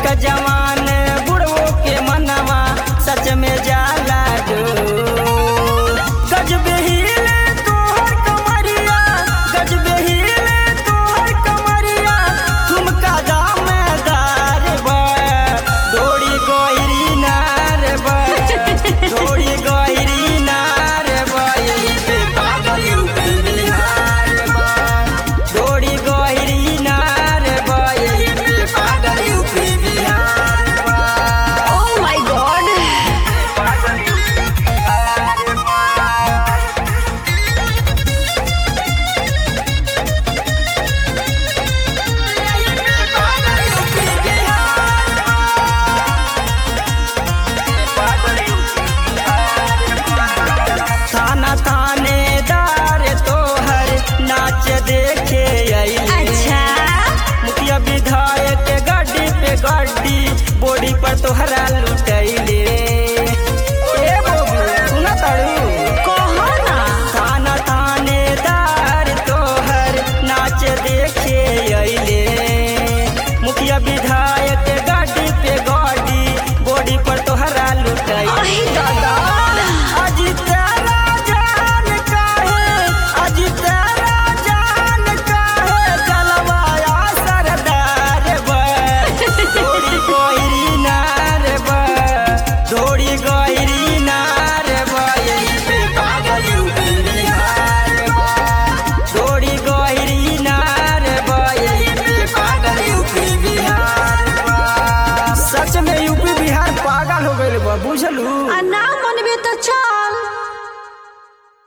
लइका जवान बुढ़वो के मनवा सच में जाला डोल। गजबे हिले तोहर कमरिया, गजबे हिले तोहर कमरिया, ठुमका दामदार बा, दौड़ी गइरी नार बा, दौड़ी गइरी नार बा, यही पे पागल यूपी बिहार बा, दौड़ी गइरी नार बा, यही पे पागल यूपी बिहार बा। Oh my God! पागल यूपी बिहार बा। थाना थानेदार तोहर नाच देखे अइले। अच्छा मुखिया विधायक के गाड़ी पे गाड़ी बॉडी पर तोहरा लुटैले। ए बाबू सुना तारू कहो ना। थाना थानेदार तोहर नाच देखे अइले। मुखिया विधायक के गाड़ी पे गाड़ी बॉडी पर तोहरा लुटैले। अहि दादा आज तेरा जान काहे, आज तेरा जान काहे, जलवाया सरदार बा, दौड़ी गइरी नार बा, दौड़ी गइरी नार बा, यही पे पागल यूपी बिहार बा, दौड़ी गइरी नार बा, यही पे पागल यूपी बिहार बा। सच में यूपी बिहार पागल हो गइल बा, बुझलू। आ ना मनबे तो चल।